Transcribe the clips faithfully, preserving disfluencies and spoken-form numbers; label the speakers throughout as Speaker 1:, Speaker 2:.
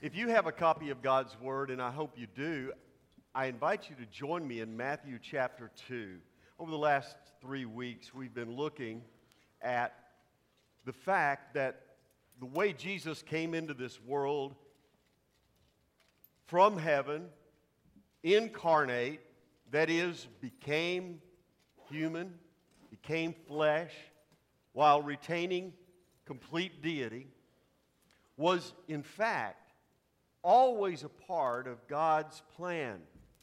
Speaker 1: If you have a copy of God's Word, and I hope you do, I invite you to join me in Matthew chapter two. Over the last three weeks, we've been looking at the fact that the way Jesus came into this world from heaven, incarnate, that is, became human, became flesh, while retaining complete deity, was in fact always a part of God's plan.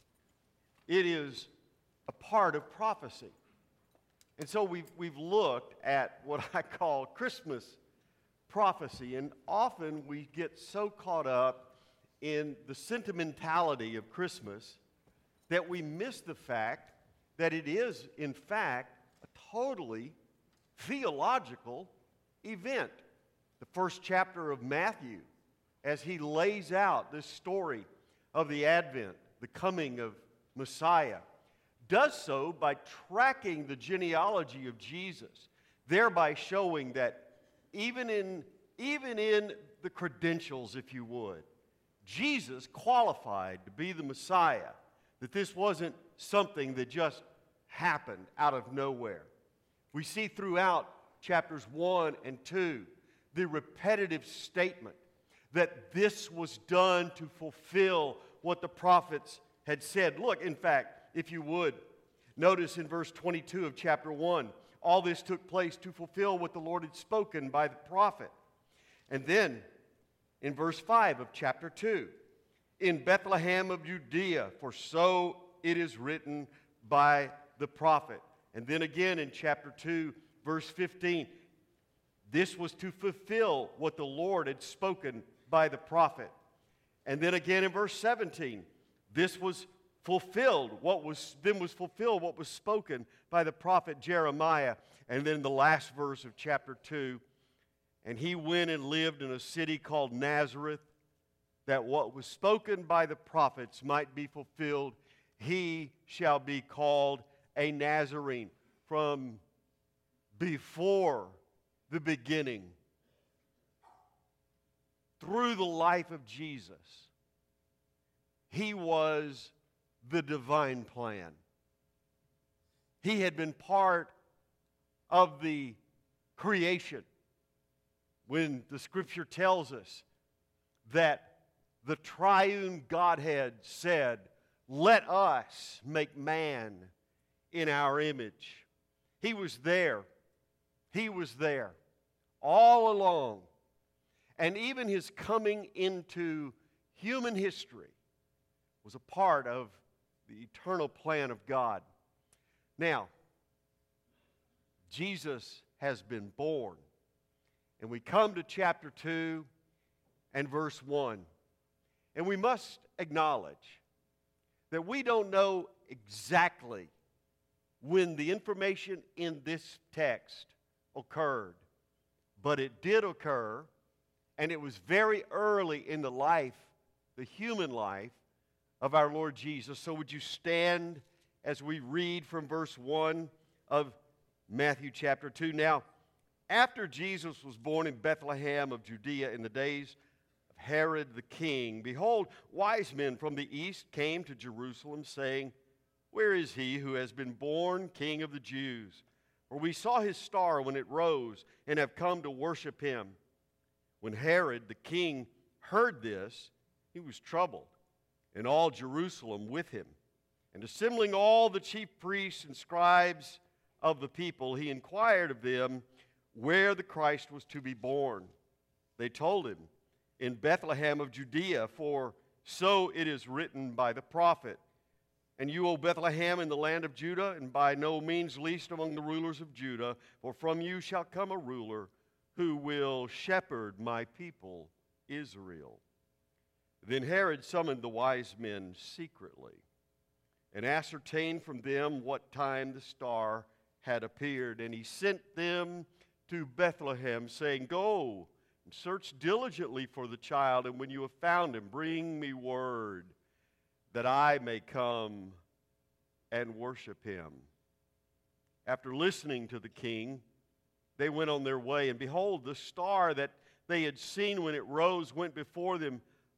Speaker 1: It is a part of prophecy. And so we've, we've looked at what I call Christmas prophecy, and often we get so caught up in the sentimentality of Christmas that we miss the fact that it is, in fact, a totally theological event. The first chapter of Matthew, as he lays out this story of the Advent, the coming of Messiah, does so by tracking the genealogy of Jesus, thereby showing that even in, even in the credentials, if you would, Jesus qualified to be the Messiah, that this wasn't something that just happened out of nowhere. We see throughout chapters one and two the repetitive statement that this was done to fulfill what the prophets had said. Look, in fact, if you would, notice in verse twenty-two of chapter one, all this took place to fulfill what the Lord had spoken by the prophet. And then, in verse five of chapter two, in Bethlehem of Judea, for so it is written by the prophet. And then again in chapter two, verse fifteen, this was to fulfill what the Lord had spoken by the prophet. And then again in verse seventeen, this was fulfilled, what was then was fulfilled what was spoken by the prophet Jeremiah. And then the last verse of chapter two, and he went and lived in a city called Nazareth, that what was spoken by the prophets might be fulfilled. He shall be called a Nazarene. From before the beginning, through the life of Jesus, he was the divine plan. He had been part of the creation when the Scripture tells us that the triune Godhead said, "Let us make man in our image." He was there. He was there all along. And even his coming into human history was a part of the eternal plan of God. Now, Jesus has been born. And we come to chapter two and verse one. And we must acknowledge that we don't know exactly when the information in this text occurred. But it did occur, and it was very early in the life, the human life, of our Lord Jesus. So would you stand as we read from verse one of Matthew chapter two. Now, after Jesus was born in Bethlehem of Judea in the days of Herod the king, behold, wise men from the east came to Jerusalem, saying, "Where is he who has been born King of the Jews? For we saw his star when it rose, and have come to worship him." When Herod the king heard this, he was troubled, and all Jerusalem with him. And assembling all the chief priests and scribes of the people, he inquired of them where the Christ was to be born. They told him, "In Bethlehem of Judea, for so it is written by the prophet. And you, O Bethlehem, in the land of Judah, and by no means least among the rulers of Judah, for from you shall come a ruler who will shepherd my people Israel." Then Herod summoned the wise men secretly, and ascertained from them what time the star had appeared. And he sent them to Bethlehem, saying, "Go and search diligently for the child, and when you have found him, bring me word, that I may come and worship him." After listening to the king, they went on their way, and behold, the star that they had seen when it rose went before them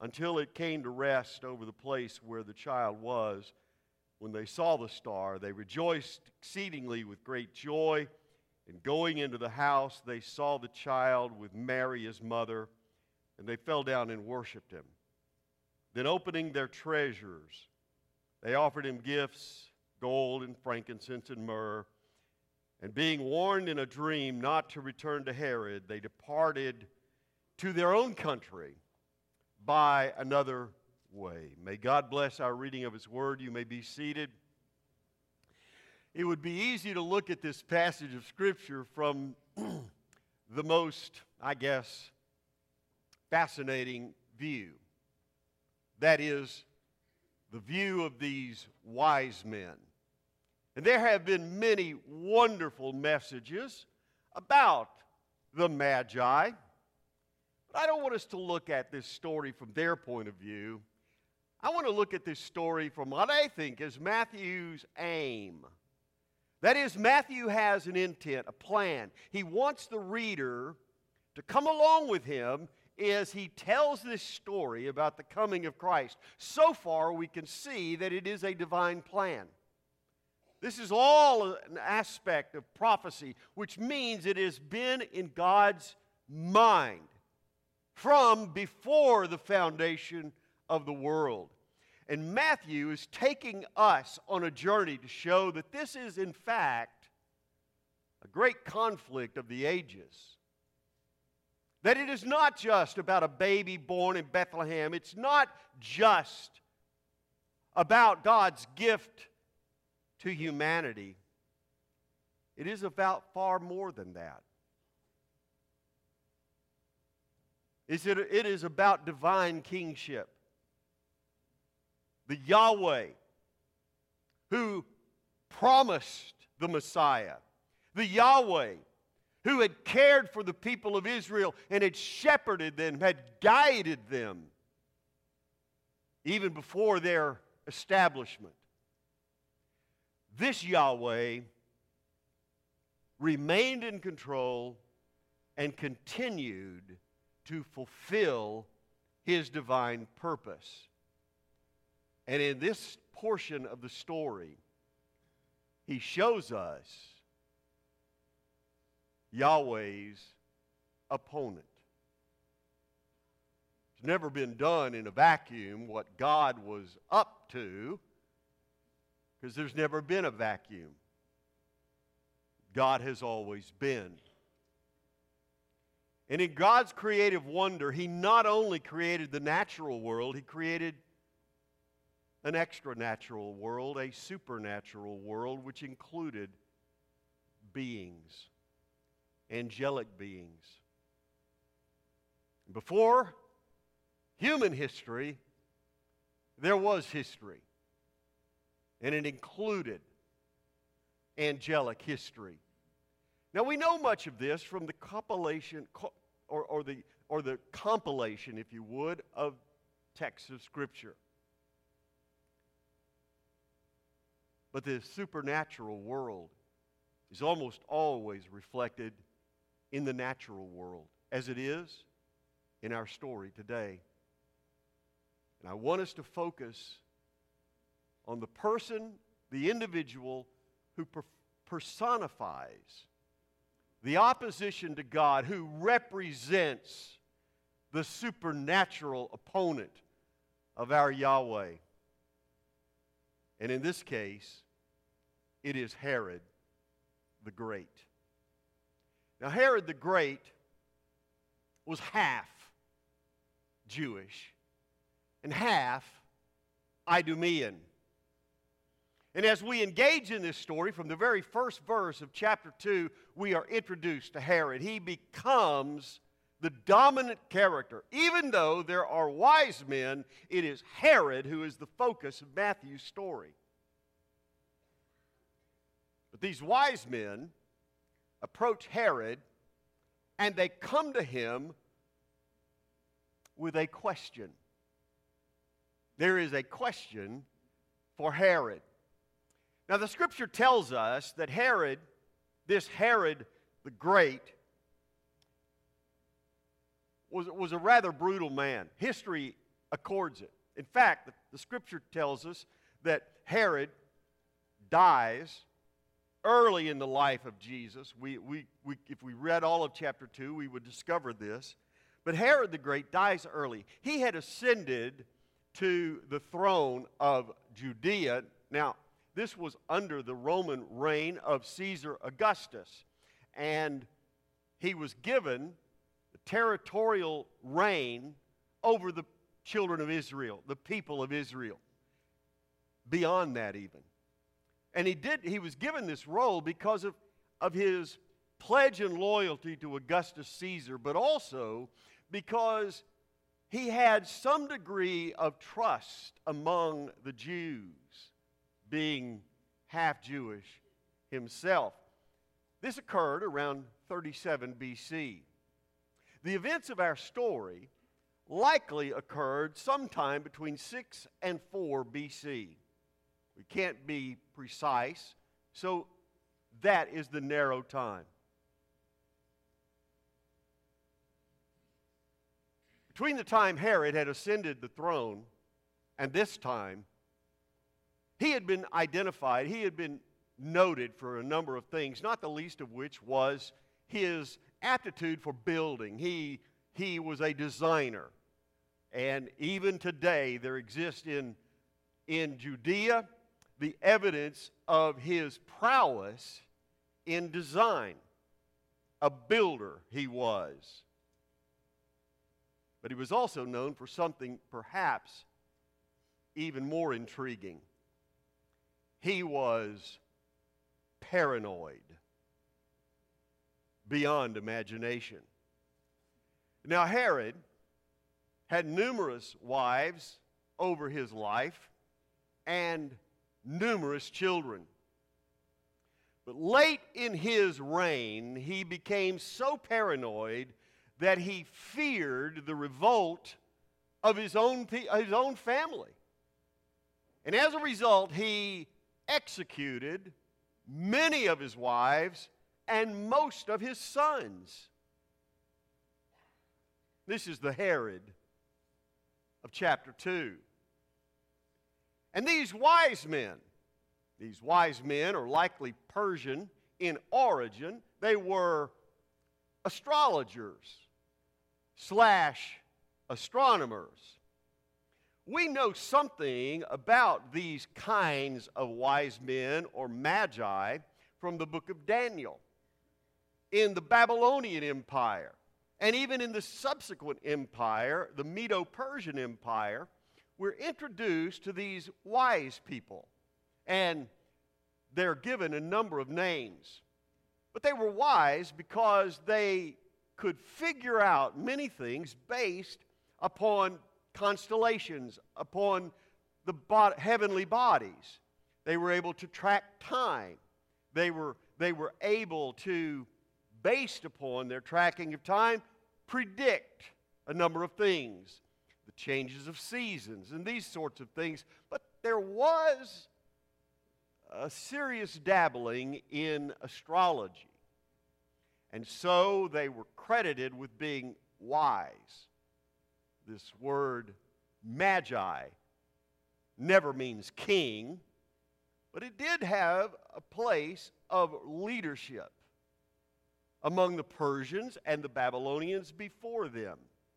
Speaker 1: until it came to rest over the place where the child was. When they saw the star, they rejoiced exceedingly with great joy. And going into the house, they saw the child with Mary his mother, and they fell down and worshipped him. Then opening their treasures, they offered him gifts, gold and frankincense and myrrh. And being warned in a dream not to return to Herod, they departed to their own country by another way. May God bless our reading of His Word. You may be seated. It would be easy to look at this passage of Scripture from the most, I guess, fascinating view. That is, the view of these wise men. And there have been many wonderful messages about the Magi. But I don't want us to look at this story from their point of view. I want to look at this story from what I think is Matthew's aim. That is, Matthew has an intent, a plan. He wants the reader to come along with him as he tells this story about the coming of Christ. So far, we can see that it is a divine plan. This is all an aspect of prophecy, which means it has been in God's mind from before the foundation of the world. And Matthew is taking us on a journey to show that this is, in fact, a great conflict of the ages. That it is not just about a baby born in Bethlehem. It's not just about God's gift to humanity. It is about far more than that. It is about divine kingship. The Yahweh who promised the Messiah. The Yahweh who had cared for the people of Israel and had shepherded them, had guided them even before their establishment. This Yahweh remained in control and continued to fulfill His divine purpose. And in this portion of the story, He shows us Yahweh's opponent. It's never been done in a vacuum what God was up to, because there's never been a vacuum. God has always been. And in God's creative wonder, He not only created the natural world, He created an extra-natural world, a supernatural world, which included beings, angelic beings. Before human history, there was history. And it included angelic history. Now we know much of this from the compilation, or, or, the, or the compilation, if you would, of texts of Scripture. But the supernatural world is almost always reflected in the natural world, as it is in our story today. And I want us to focus on the person, the individual who per- personifies the opposition to God, who represents the supernatural opponent of our Yahweh. And in this case, it is Herod the Great. Now, Herod the Great was half Jewish and half Idumean. And as we engage in this story, from the very first verse of chapter two, we are introduced to Herod. He becomes the dominant character. Even though there are wise men, it is Herod who is the focus of Matthew's story. But these wise men approach Herod, and they come to him with a question. There is a question for Herod. Now, the Scripture tells us that Herod, this Herod the Great, was, was a rather brutal man. History accords it. In fact, the, the Scripture tells us that Herod dies early in the life of Jesus. We, we, we, if we read all of chapter two, we would discover this. But Herod the Great dies early. He had ascended to the throne of Judea. Now, this was under the Roman reign of Caesar Augustus. And he was given the territorial reign over the children of Israel, the people of Israel. Beyond that even. And he did he was given this role because of, of his pledge and loyalty to Augustus Caesar, but also because he had some degree of trust among the Jews, being half Jewish himself. This occurred around thirty-seven B C. The events of our story likely occurred sometime between six and four B C. We can't be precise, so that is the narrow time. Between the time Herod had ascended the throne and this time, he had been identified, he had been noted for a number of things, not the least of which was his aptitude for building. He, he was a designer. And even today, there exists in, in Judea the evidence of his prowess in design. A builder he was. But he was also known for something perhaps even more intriguing. He was paranoid beyond imagination. Now, Herod had numerous wives over his life and numerous children. But late in his reign, he became so paranoid that he feared the revolt of his own, his own family. And as a result, he executed many of his wives and most of his sons. This is the Herod of chapter two. And these wise men, these wise men are likely Persian in origin. They were astrologers slash astronomers. We know something about these kinds of wise men or magi from the book of Daniel. In the Babylonian Empire, and even in the subsequent empire, the Medo-Persian Empire, we're introduced to these wise people. And they're given a number of names. But they were wise because they could figure out many things based upon constellations, upon the bo- heavenly bodies. They were able to track time. They were, they were able to, based upon their tracking of time, predict a number of things, the changes of seasons and these sorts of things. But there was a serious dabbling in astrology. And so they were credited with being wise. This word magi never means king, but it did have a place of leadership among the Persians and the Babylonians before them.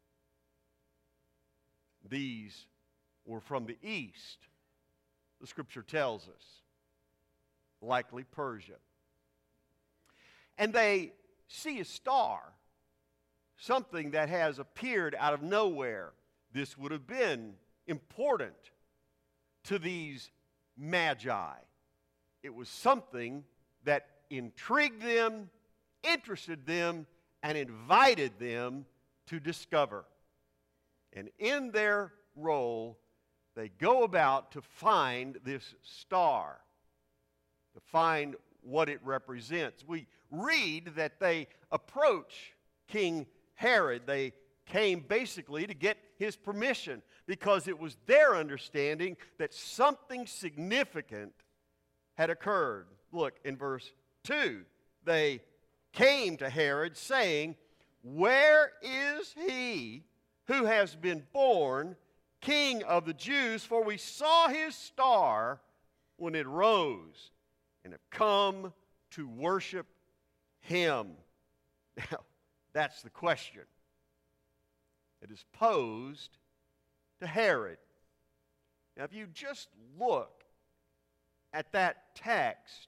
Speaker 1: These were from the east, the Scripture tells us, likely Persia. And they see a star, something that has appeared out of nowhere. This would have been important to these magi. It was something that intrigued them, interested them, and invited them to discover. And in their role, they go about to find this star, to find what it represents. We read that they approach King Herod. They came basically to get his permission because it was their understanding that something significant had occurred. Look, in verse two, they came to Herod saying, "Where is he who has been born King of the Jews, for we saw his star when it rose, and have come to worship him. Now, that's the question. It is posed to Herod. Now, if you just look at that text,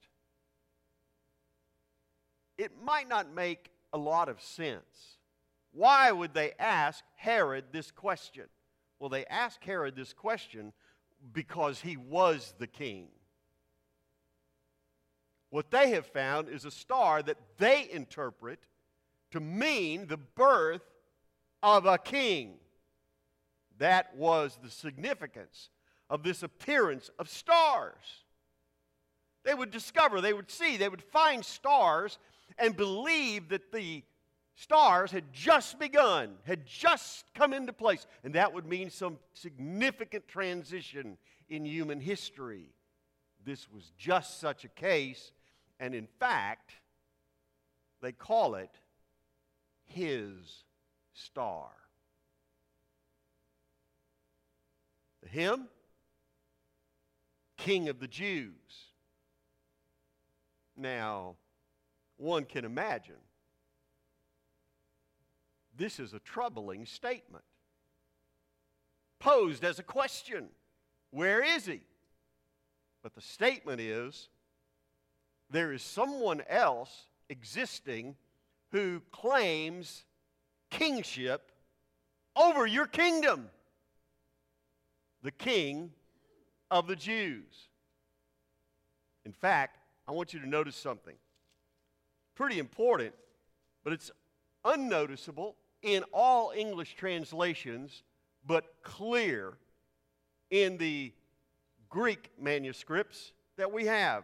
Speaker 1: it might not make a lot of sense. Why would they ask Herod this question? Well, they asked Herod this question because he was the king. What they have found is a star that they interpret to mean the birth of a king. That was the significance of this appearance of stars. They would discover, they would see, they would find stars and believe that the stars had just begun, had just come into place, and that would mean some significant transition in human history. This was just such a case, and in fact, they call it his star. The hymn, King of the Jews. Now, one can imagine this is a troubling statement, posed as a question. Where is he? But the statement is, there is someone else existing who claims kingship over your kingdom. The King of the Jews. In fact, I want you to notice something. Pretty important, but it's unnoticeable in all English translations, but clear in the Greek manuscripts that we have.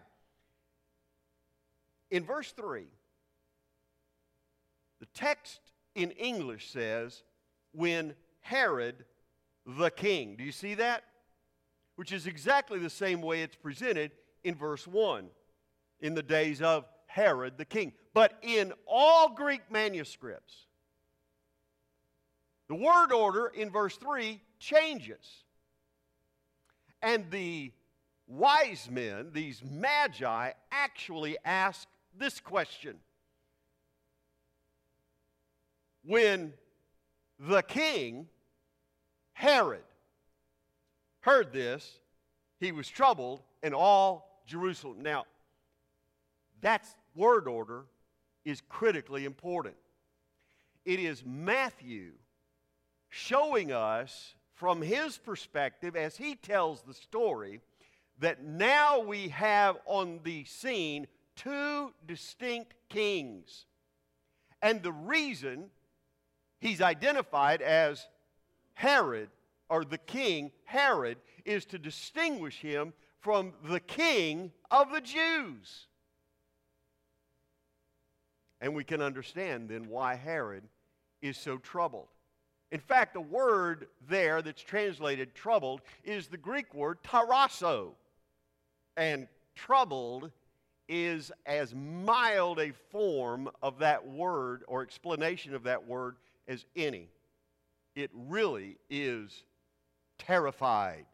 Speaker 1: In verse three, the text in English says, when Herod the king. Do you see that? Which is exactly the same way it's presented in verse one, in the days of Herod the king. But in all Greek manuscripts, the word order in verse three changes. And the wise men, these magi, actually ask this question. When the king, Herod, heard this, he was troubled, and all Jerusalem. Now, that word order is critically important. It is Matthew showing us from his perspective as he tells the story that now we have on the scene two distinct kings. And the reason he's identified as Herod, or the king Herod, is to distinguish him from the king of the Jews. And we can understand then why Herod is so troubled. In fact, the word there that's translated troubled is the Greek word tarasso. And troubled is as mild a form of that word or explanation of that word as any. It really is terrified.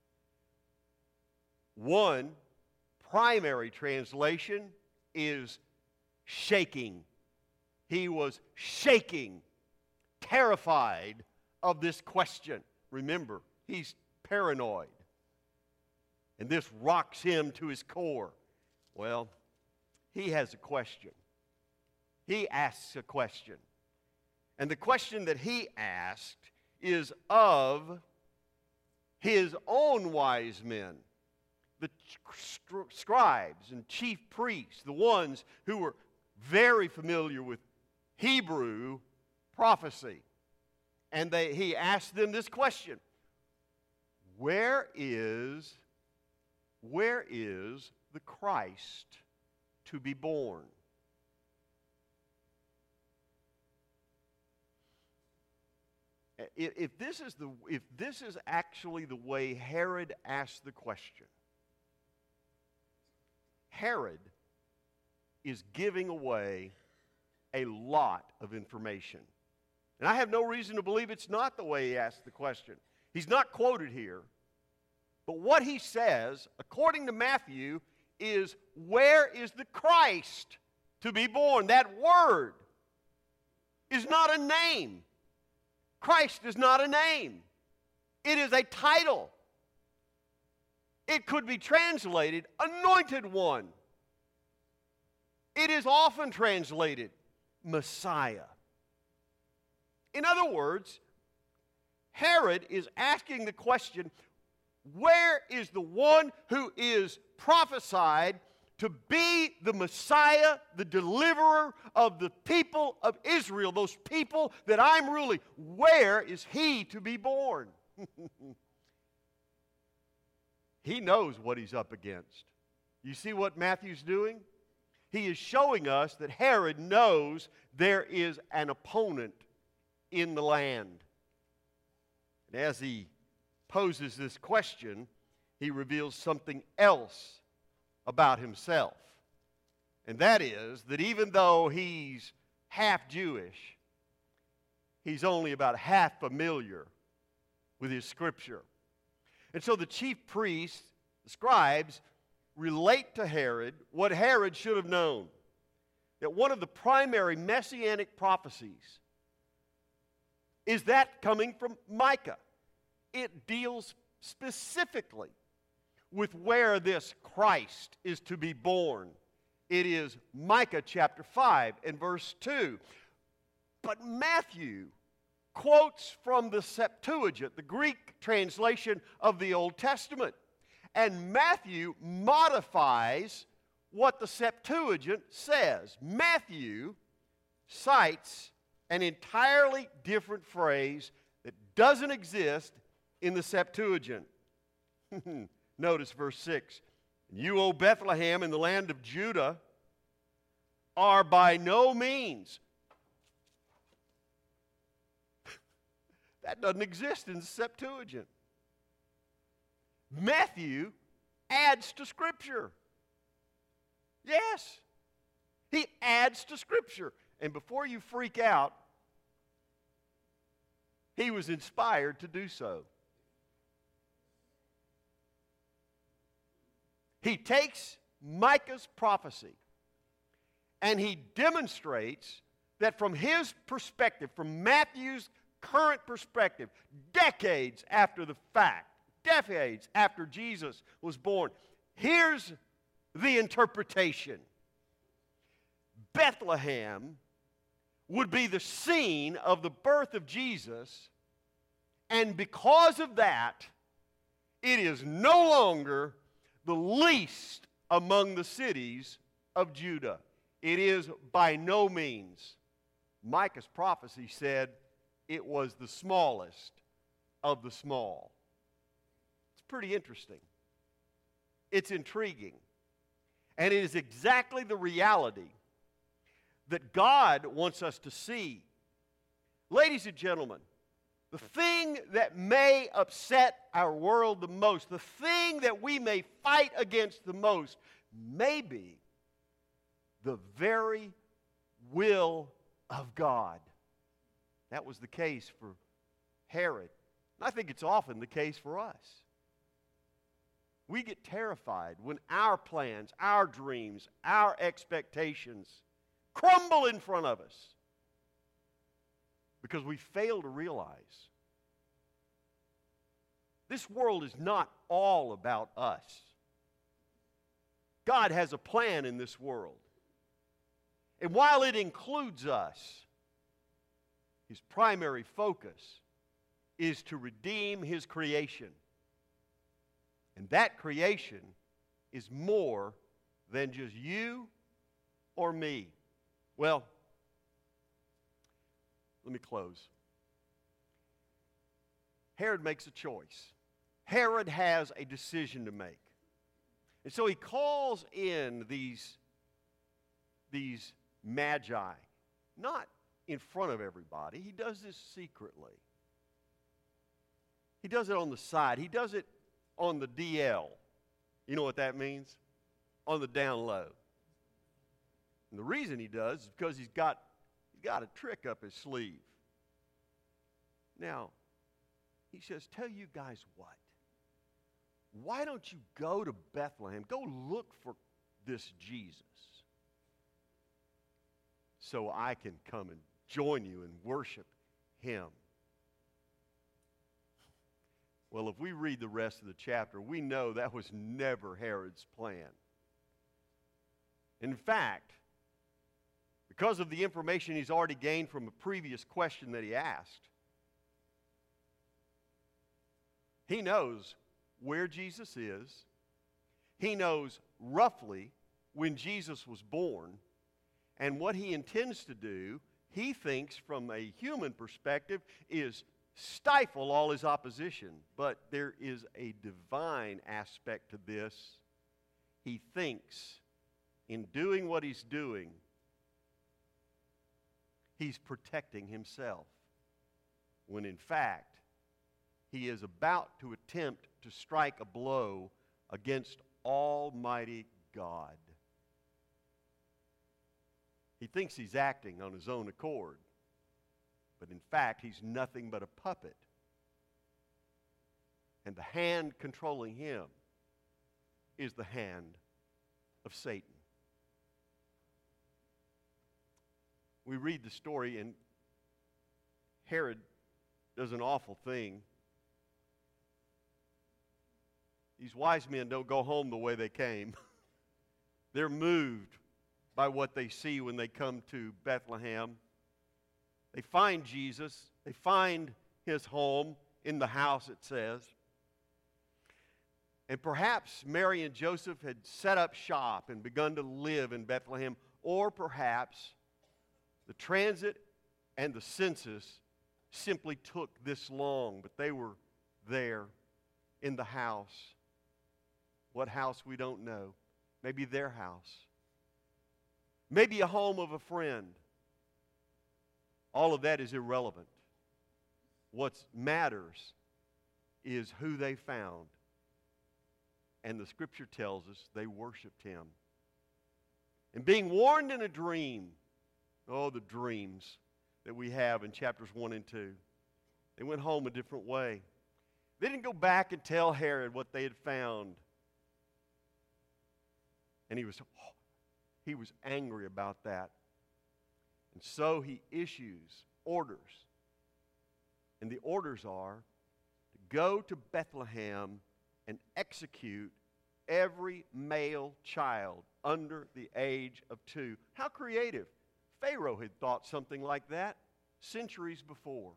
Speaker 1: One primary translation is shaking. He was shaking, terrified of this question. Remember, he's paranoid. And this rocks him to his core. Well, he has a question. He asks a question. And the question that he asked is of his own wise men, the scribes and chief priests, the ones who were very familiar with Hebrew prophecy. And they, he asked them this question: Where is, where is the Christ to be born? If this is the, if this is actually the way Herod asked the question, Herod is giving away a lot of information. And I have no reason to believe it's not the way he asked the question. He's not quoted here. But what he says, according to Matthew, is where is the Christ to be born? That word is not a name. Christ is not a name. It is a title. It could be translated anointed one. It is often translated Messiah. In other words, Herod is asking the question, where is the one who is prophesied to be the Messiah, the deliverer of the people of Israel, those people that I'm ruling? Where is he to be born? He knows what he's up against. You see what Matthew's doing? He is showing us that Herod knows there is an opponent in the land. And as he poses this question, he reveals something else about himself. And that is that even though he's half Jewish, he's only about half familiar with his scripture. And so the chief priests, the scribes, relate to Herod what Herod should have known, that one of the primary messianic prophecies is that coming from Micah. It deals specifically with where this Christ is to be born. It is Micah chapter five and verse two. But Matthew quotes from the Septuagint, the Greek translation of the Old Testament. And Matthew modifies what the Septuagint says. Matthew cites an entirely different phrase that doesn't exist in the Septuagint. Notice verse six. You, O Bethlehem, in the land of Judah, are by no means. That doesn't exist in the Septuagint. Matthew adds to Scripture. Yes, he adds to Scripture. And before you freak out, he was inspired to do so. He takes Micah's prophecy and he demonstrates that from his perspective, from Matthew's current perspective, decades after the fact, decades after Jesus was born, here's the interpretation. Bethlehem would be the scene of the birth of Jesus, and because of that, it is no longer the least among the cities of Judah. It is by no means. Micah's prophecy said it was the smallest of the small. It's pretty interesting. It's intriguing. And it is exactly the reality that God wants us to see. Ladies and gentlemen, the thing that may upset our world the most, the thing that we may fight against the most, may be the very will of God. That was the case for Herod. And I think it's often the case for us. We get terrified when our plans, our dreams, our expectations crumble in front of us because we fail to realize this world is not all about us. God has a plan in this world. And while it includes us, His primary focus is to redeem His creation. And that creation is more than just you or me. Well, let me close. Herod makes a choice. Herod has a decision to make. And so he calls in these, these magi, not in front of everybody. He does this secretly. He does it on the side. He does it on the D L. You know what that means? On the down low. And the reason he does is because he's got, he's got a trick up his sleeve. Now, he says, tell you guys what? Why don't you go to Bethlehem? Go look for this Jesus so I can come and join you and worship him. Well, if we read the rest of the chapter, we know that was never Herod's plan. In fact, because of the information he's already gained from a previous question that he asked, he knows where Jesus is. He knows roughly when Jesus was born. And what he intends to do, he thinks from a human perspective, is stifle all his opposition. But there is a divine aspect to this. He thinks in doing what he's doing, he's protecting himself. When in fact, he is about to attempt to strike a blow against Almighty God. He thinks he's acting on his own accord, but in fact, he's nothing but a puppet. And the hand controlling him is the hand of Satan. We read the story, and Herod does an awful thing. These wise men don't go home the way they came. They're moved by what they see when they come to Bethlehem. They find Jesus. They find his home in the house, it says. And perhaps Mary and Joseph had set up shop and begun to live in Bethlehem, or perhaps the transit and the census simply took this long, but they were there in the house. What house, we don't know. Maybe their house. Maybe a home of a friend. All of that is irrelevant. What matters is who they found. And the Scripture tells us they worshiped him. And being warned in a dream, oh, the dreams that we have in chapters one and two, they went home a different way. They didn't go back and tell Herod what they had found. And he was, he was angry about that. And so he issues orders. And the orders are to go to Bethlehem and execute every male child under the age of two. How creative. Pharaoh had thought something like that centuries before.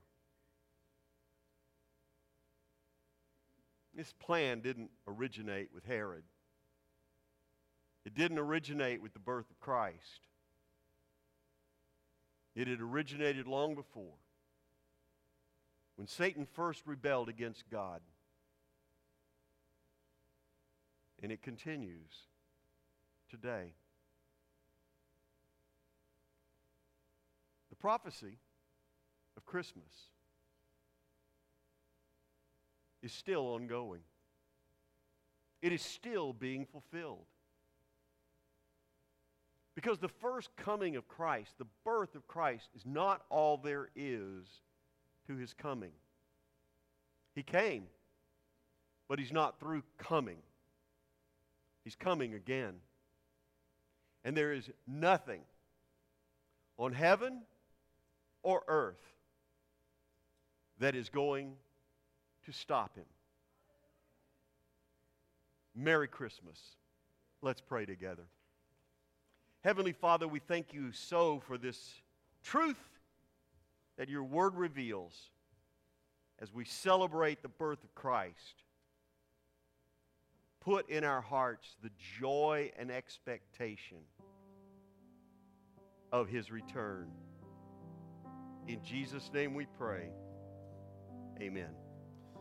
Speaker 1: This plan didn't originate with Herod. It didn't originate with the birth of Christ. It had originated long before, when Satan first rebelled against God. And it continues today. The prophecy of Christmas is still ongoing. It is still being fulfilled. Because the first coming of Christ, the birth of Christ, is not all there is to his coming. He came, but he's not through coming. He's coming again. And there is nothing on heaven or earth that is going to stop him. Merry Christmas. Let's pray together. Heavenly Father, we thank you so for this truth that your word reveals as we celebrate the birth of Christ. Put in our hearts the joy and expectation of his return. In Jesus' name we pray. Amen.